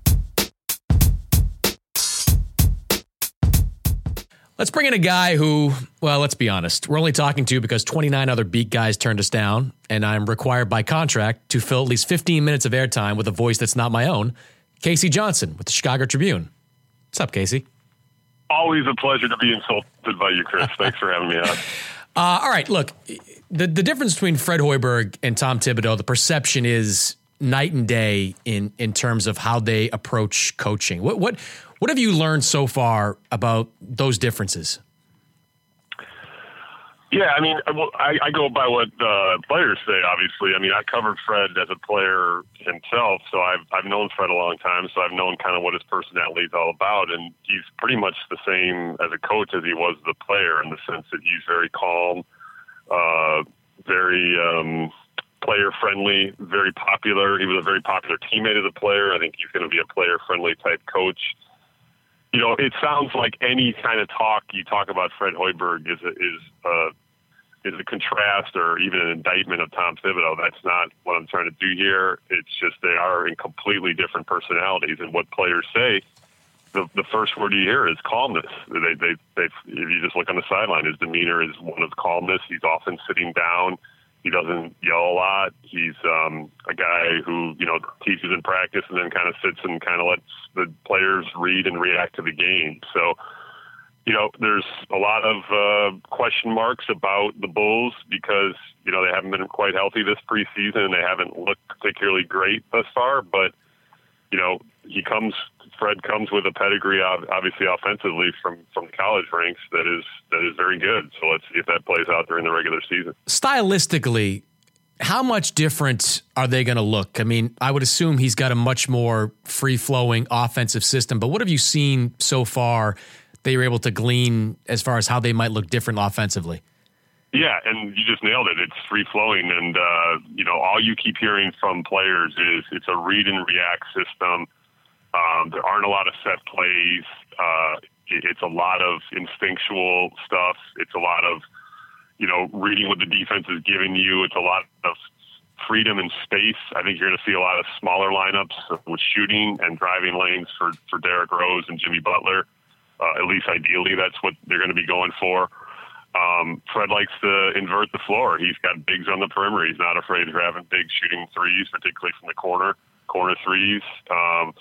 Let's bring in a guy who, well, let's be honest, we're only talking to because twenty-nine other beat guys turned us down, and I'm required by contract to fill at least fifteen minutes of airtime with a voice that's not my own. Casey Johnson with the Chicago Tribune. What's up, Casey? Always a pleasure to be insulted by you, Chris. Thanks for having me on. Uh, all right, look, the, the difference between Fred Hoiberg and Tom Thibodeau, the perception is night and day in, in terms of how they approach coaching. What what what have you learned so far about those differences? Yeah, I mean, well, I, I go by what uh, players say, obviously. I mean, I covered Fred as a player himself, so I've, I've known Fred a long time, so I've known kind of what his personality is all about, and he's pretty much the same as a coach as he was as a player in the sense that he's very calm, uh, very um, player-friendly, very popular. He was a very popular teammate as a player. I think he's going to be a player-friendly type coach. You know, it sounds like any kind of talk you talk about Fred Hoiberg is a, is a, is a contrast or even an indictment of Tom Thibodeau. That's not what I'm trying to do here. It's just they are in completely different personalities. And what players say, the the first word you hear is calmness. They they they if you just look on the sideline, his demeanor is one of calmness. He's often sitting down. He doesn't yell a lot. He's um, a guy who, you know, teaches in practice and then kind of sits and kind of lets the players read and react to the game. So, you know, there's a lot of uh, question marks about the Bulls because, you know, they haven't been quite healthy this preseason and they haven't looked particularly great thus far. But, you know, he comes, Fred comes with a pedigree, obviously offensively from, from college ranks that is that is very good. So let's see if that plays out during the regular season. Stylistically, how much different are they going to look? I mean, I would assume he's got a much more free-flowing offensive system, but what have you seen so far that you're able to glean as far as how they might look different offensively? Yeah, and you just nailed it. It's free-flowing, and, uh, you know, all you keep hearing from players is it's a read-and-react system. Um, there aren't a lot of set plays. Uh, it, it's a lot of instinctual stuff. It's a lot of, you know, reading what the defense is giving you. It's a lot of freedom and space. I think you're going to see a lot of smaller lineups with shooting and driving lanes for, for Derrick Rose and Jimmy Butler. Uh, at least ideally, that's what they're going to be going for. Um, Fred likes to invert the floor. He's got bigs on the perimeter. He's not afraid of having big shooting threes, particularly from the corner, corner threes. Um,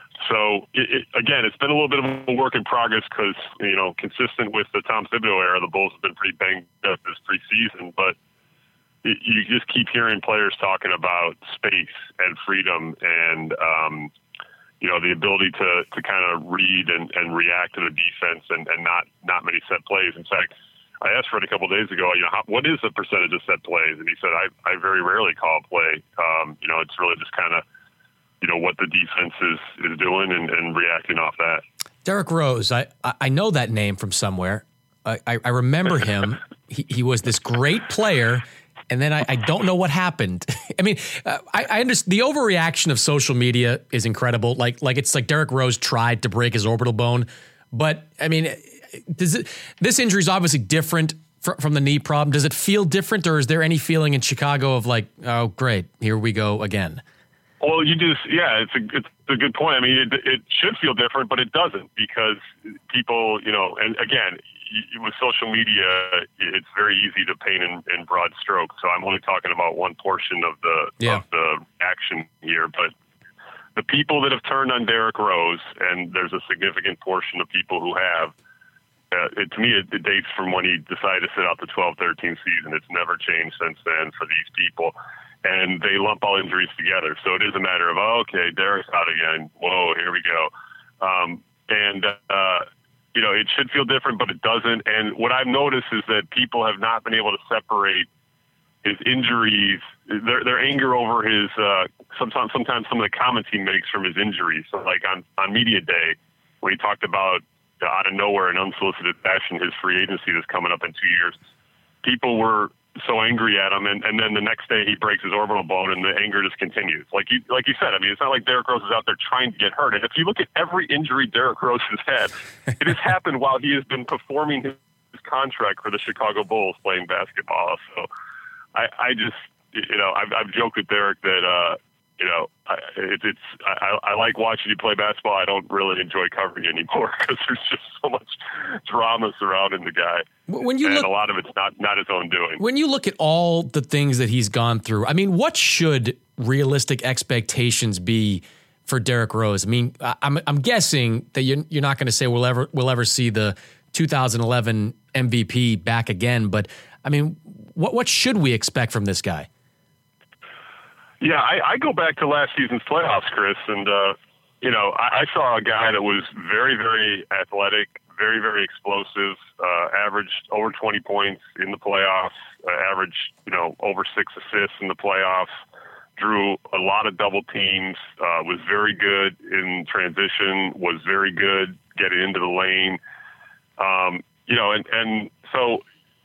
So, it, it, again, it's been a little bit of a work in progress because, you know, consistent with the Tom Thibodeau era, the Bulls have been pretty banged up this preseason. But it, you just keep hearing players talking about space and freedom and, um, you know, the ability to, to kind of read and, and react to the defense and, and not, not many set plays. In fact, I asked Fred a couple of days ago, you know, how, what is the percentage of set plays? And he said, I, I very rarely call a play. Um, you know, it's really just kind of, you know, what the defense is, is doing and, and reacting off that. Derrick Rose, I, I know that name from somewhere. I, I, I remember him. he, he was this great player, and then I, I don't know what happened. I mean, uh, I, I understand the overreaction of social media is incredible. Like, like it's like Derrick Rose tried to break his orbital bone, but I mean, does it, this injury is obviously different fr- from the knee problem. Does it feel different, or is there any feeling in Chicago of like, oh, great, here we go again? Well, you just, yeah, it's a, it's a good point. I mean, it, it should feel different, but it doesn't because people, you know, and again, with social media, it's very easy to paint in, in broad strokes. So I'm only talking about one portion of the, yeah. of the action here. But the people that have turned on Derrick Rose, and there's a significant portion of people who have, uh, it, to me, it, it dates from when he decided to sit out the twelve thirteen season. It's never changed since then for these people. And they lump all injuries together. So it is a matter of, oh, okay, Derrick's out again. Whoa, here we go. Um, and, uh, you know, it should feel different, but it doesn't. And what I've noticed is that people have not been able to separate his injuries, their, their anger over his, uh, sometimes, sometimes some of the comments he makes from his injuries. So like on, on media day, when he talked about uh, out of nowhere in unsolicited fashion, his free agency that's coming up in two years, people were so angry at him, and, and then the next day he breaks his orbital bone, and the anger just continues. Like you, like you said, I mean, it's not like Derrick Rose is out there trying to get hurt. And if you look at every injury Derrick Rose has had, it has happened while he has been performing his, his contract for the Chicago Bulls playing basketball. So I, I just, you know, I've, I've joked with Derrick that, uh, you know, I, it, it's I, I like watching you play basketball. I don't really enjoy covering you anymore because there's just so much drama surrounding the guy. When you and look, a lot of it's not not his own doing. When you look at all the things that he's gone through, I mean, what should realistic expectations be for Derrick Rose? I mean, I'm I'm guessing that you're you're not going to say we'll ever we'll ever see the two thousand eleven M V P back again, but I mean, what what should we expect from this guy? Yeah, I, I go back to last season's playoffs, Chris, and, uh, you know, I, I saw a guy that was very, very athletic, very, very explosive, uh, averaged over twenty points in the playoffs, uh, averaged, you know, over six assists in the playoffs, drew a lot of double teams, uh, was very good in transition, was very good getting into the lane. Um, you know, and, and so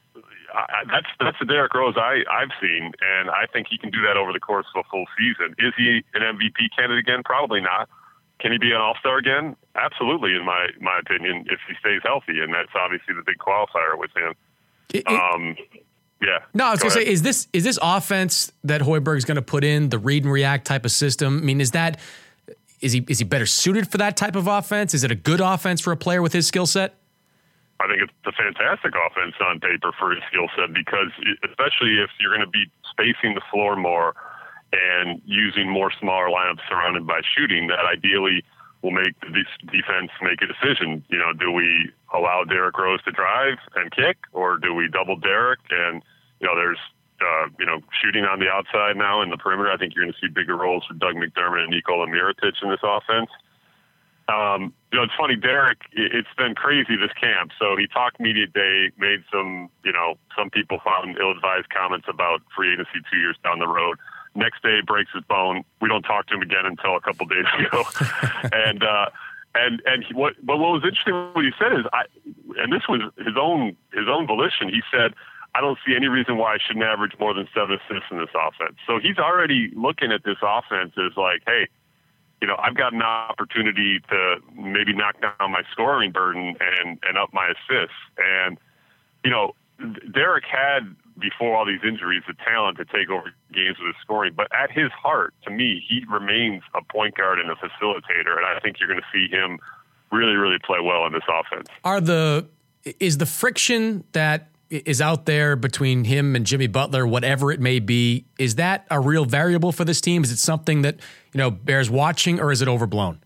I, that's that's the Derrick Rose I, I've seen, and I think he can do that over the course of a full season. Is he an M V P candidate again? Probably not. Can he be an all-star again? Absolutely, in my, my opinion, if he stays healthy, and that's obviously the big qualifier with him. It, it, um, yeah. No, I was Go going to say, is this is this offense that Hoiberg's going to put in, the read and react type of system? I mean, is that is he is he better suited for that type of offense? Is it a good offense for a player with his skill set? I think it's a fantastic offense on paper for his skill set because, especially if you're going to be spacing the floor more and using more smaller lineups surrounded by shooting, that ideally will make the defense make a decision. You know, do we allow Derrick Rose to drive and kick, or do we double Derrick? And, you know, there's, uh, you know, shooting on the outside now in the perimeter. I think you're going to see bigger roles for Doug McDermott and Nikola Mirotic in this offense. Um, you know, it's funny, Derrick, it's been crazy this camp. So he talked media day, made some, you know, some people found ill-advised comments about free agency two years down the road. Next day, breaks his bone. We don't talk to him again until a couple days ago. and, uh, and, and he, what, but what was interesting, what he said is, I, and this was his own, his own volition. He said, I don't see any reason why I shouldn't average more than seven assists in this offense. So he's already looking at this offense as like, hey, you know, I've got an opportunity to maybe knock down my scoring burden and, and up my assists. And, you know, Derrick had, before all these injuries, the talent to take over games with his scoring. But at his heart, to me, he remains a point guard and a facilitator. And I think you're going to see him really, really play well in this offense. Are the is the friction that is out there between him and Jimmy Butler, whatever it may be, is that a real variable for this team? Is it something that, you know, bears watching, or is it overblown?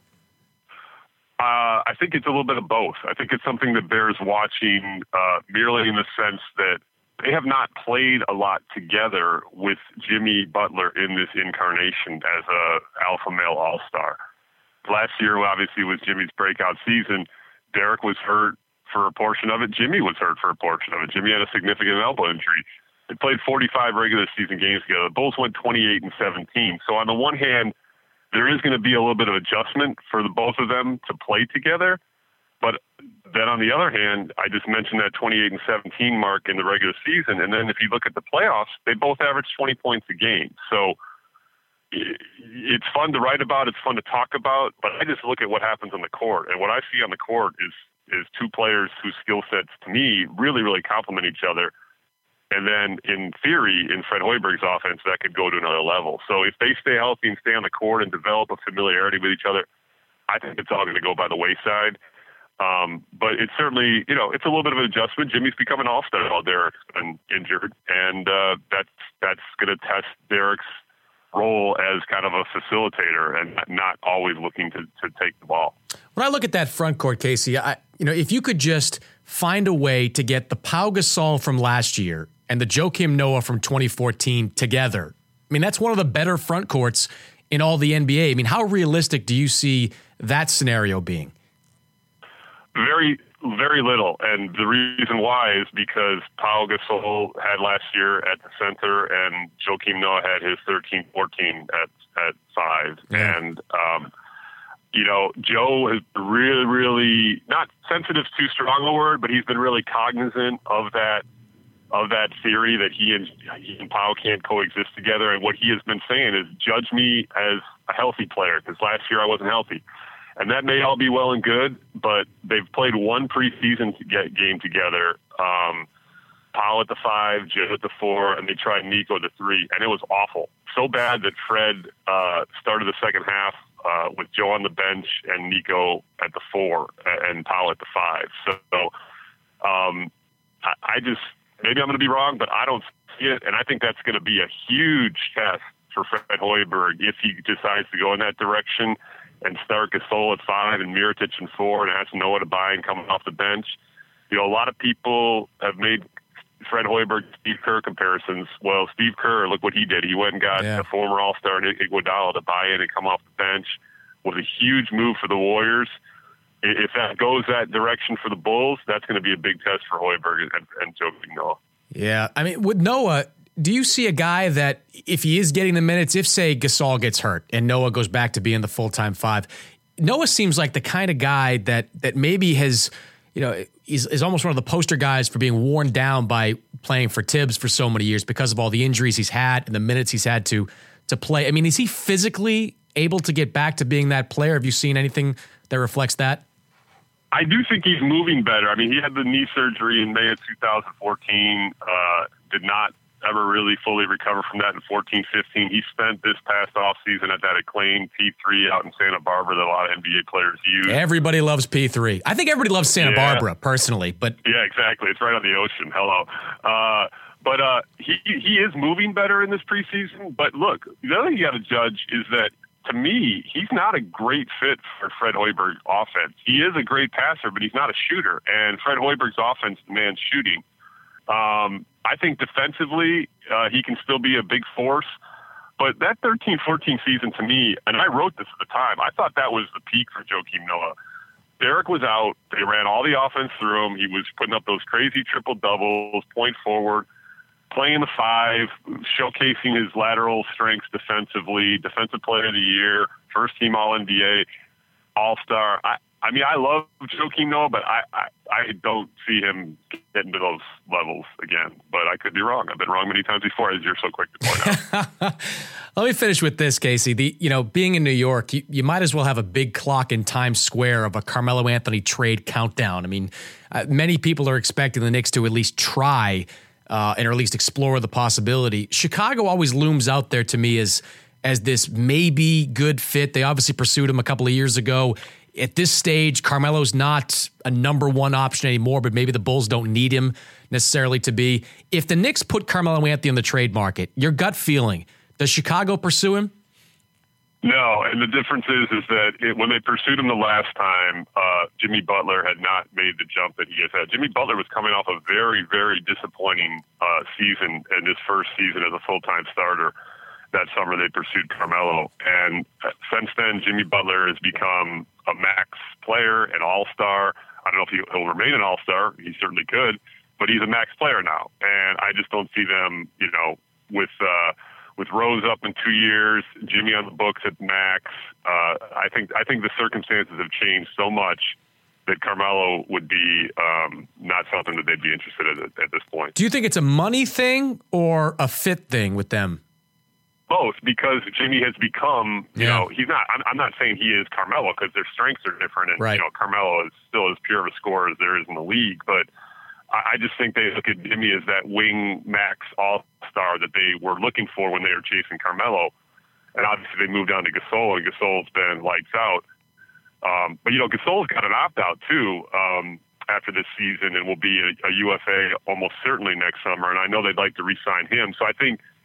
Uh, I think it's a little bit of both. I think it's something that bears watching uh, merely in the sense that they have not played a lot together with Jimmy Butler in this incarnation as a alpha male all-star. Last year, obviously, was Jimmy's breakout season. Derrick was hurt for a portion of it. Jimmy was hurt for a portion of it. Jimmy had a significant elbow injury. They played forty-five regular season games together. The Bulls went twenty-eight and seventeen. So on the one hand, there is going to be a little bit of adjustment for the both of them to play together. But then on the other hand, I just mentioned that twenty-eight and seventeen mark in the regular season. And then if you look at the playoffs, they both averaged twenty points a game. So it's fun to write about. It's fun to talk about. But I just look at what happens on the court. And what I see on the court is is two players whose skill sets, to me, really, really complement each other. And then, in theory, in Fred Hoiberg's offense, that could go to another level. So if they stay healthy and stay on the court and develop a familiarity with each other, I think it's all going to go by the wayside. Um, but it's certainly, you know, it's a little bit of an adjustment. Jimmy's become an all-star while Derrick's been injured, and uh, that's that's going to test Derrick's role as kind of a facilitator and not always looking to, to take the ball. When I look at that front court, Casey, I, you know, if you could just find a way to get the Pau Gasol from last year and the Joakim Noah from twenty fourteen together, I mean, that's one of the better front courts in all the N B A. I mean, how realistic do you see that scenario being? Very, very little. And the reason why is because Pau Gasol had last year at the center and Joakim Noah had his thirteen fourteen at, at five. Yeah. And, um, you know, Joe has really, really, not sensitive is too strong a word, but he's been really cognizant of that, of that theory that he and, he and Pau can't coexist together. And what he has been saying is, judge me as a healthy player, because last year I wasn't healthy. And that may all be well and good, but they've played one preseason game together. Um, Pau at the five, Joe at the four, and they tried Nico at the three, and it was awful. So bad that Fred uh, started the second half uh, with Joe on the bench and Nico at the four and Pau at the five. So um, I, I just, maybe I'm going to be wrong, but I don't see it, and I think that's going to be a huge test for Fred Hoiberg if he decides to go in that direction and start Gasol at five and Mirotic in four and ask Noah to buy and come off the bench. You know, a lot of people have made Fred Hoiberg, Steve Kerr comparisons. Well, Steve Kerr, look what he did. He went and got yeah. a former All-Star Iguodala to buy in and come off the bench. Was a huge move for the Warriors. If that goes that direction for the Bulls, that's going to be a big test for Hoiberg and, and Joakim Noah. Yeah, I mean, with Noah, do you see a guy that, if he is getting the minutes, if, say, Gasol gets hurt and Noah goes back to being the full-time five, Noah seems like the kind of guy that that maybe has, you know, is, is almost one of the poster guys for being worn down by playing for Tibbs for so many years because of all the injuries he's had and the minutes he's had to to play. I mean, is he physically able to get back to being that player? Have you seen anything that reflects that? I do think he's moving better. I mean, he had the knee surgery in May of two thousand fourteen, uh, did not ever really fully recover from that in fourteen fifteen. He spent this past offseason at that acclaimed P three out in Santa Barbara that a lot of N B A players use. Everybody loves P three. I think everybody loves Santa yeah. Barbara, personally. But yeah, exactly. It's right on the ocean. Hello. Uh, but uh, he he is moving better in this preseason. But look, the other thing you got to judge is that, to me, he's not a great fit for Fred Hoiberg's offense. He is a great passer, but he's not a shooter. And Fred Hoiberg's offense demands shooting. Um, I think defensively, uh, he can still be a big force. But that thirteen fourteen season, to me, and I wrote this at the time, I thought that was the peak for Joakim Noah. Derek was out. They ran all the offense through him. He was putting up those crazy triple-doubles, point forward, playing the five, showcasing his lateral strengths defensively, defensive player of the year, first team All N B A, All-Star. I, I mean, I love Joakim Noah, but I, I, I don't see him getting to those levels again. But I could be wrong. I've been wrong many times before, as you're so quick to point out. Let me finish with this, Casey. The you know, being in New York, you, you might as well have a big clock in Times Square of a Carmelo Anthony trade countdown. I mean, uh, many people are expecting the Knicks to at least try Uh, and or at least explore the possibility. Chicago always looms out there to me as as this maybe good fit. They obviously pursued him a couple of years ago. At this stage, Carmelo's not a number one option anymore, but maybe the Bulls don't need him necessarily to be. If the Knicks put Carmelo Anthony on the trade market, your gut feeling, does Chicago pursue him? No, and the difference is is that it, when they pursued him the last time, uh, Jimmy Butler had not made the jump that he has had. Jimmy Butler was coming off a very, very disappointing uh, season in his first season as a full-time starter. That summer they pursued Carmelo, and since then Jimmy Butler has become a max player, an all-star. I don't know if he, he'll remain an all-star. He certainly could, but he's a max player now, and I just don't see them, you know, with uh, – with Rose up in two years, Jimmy on the books at max. Uh, I think I think the circumstances have changed so much that Carmelo would be um, not something that they'd be interested in at, at this point. Do you think it's a money thing or a fit thing with them? Both, because Jimmy has become, you yeah. know, he's not, I'm, I'm not saying he is Carmelo because their strengths are different. And, right. you know, Carmelo is still as pure of a scorer as there is in the league. But I, I just think they look at Jimmy as that wing max all-star that they were looking for when they were chasing Carmelo. And obviously they moved down to Gasol, and Gasol's been lights out. Um, but, you know, Gasol's got an opt-out, too, um, after this season, and will be a, a U F A almost certainly next summer. And I know they'd like to re-sign him. So I think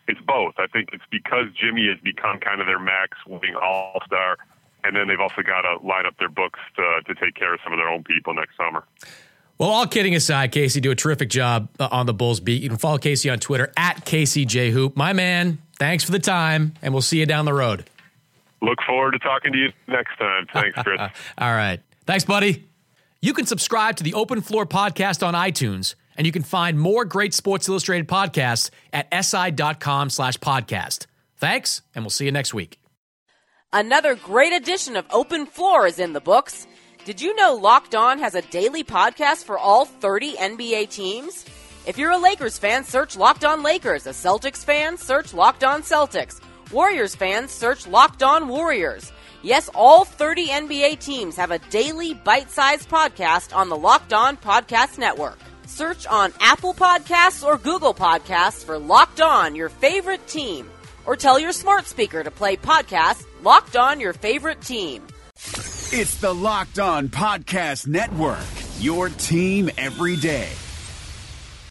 it's both. I think it's because Jimmy has become kind of their max winning all-star, and then they've also got to line up their books to, to take care of some of their own people next summer. Well, all kidding aside, Casey, do a terrific job uh, on the Bulls beat. You can follow Casey on Twitter at Casey J Hoop. My man, thanks for the time, and we'll see you down the road. Look forward to talking to you next time. Thanks, Chris. All right. Thanks, buddy. You can subscribe to the Open Floor podcast on iTunes, and you can find more great Sports Illustrated podcasts at si.com slash podcast. Thanks, and we'll see you next week. Another great edition of Open Floor is in the books. Did you know Locked On has a daily podcast for all thirty N B A teams? If you're a Lakers fan, search Locked On Lakers. A Celtics fan, search Locked On Celtics. Warriors fans, search Locked On Warriors. Yes, all thirty N B A teams have a daily bite-sized podcast on the Locked On Podcast Network. Search on Apple Podcasts or Google Podcasts for Locked On, your favorite team. Or tell your smart speaker to play podcast Locked On, your favorite team. It's the Locked On Podcast Network, your team every day.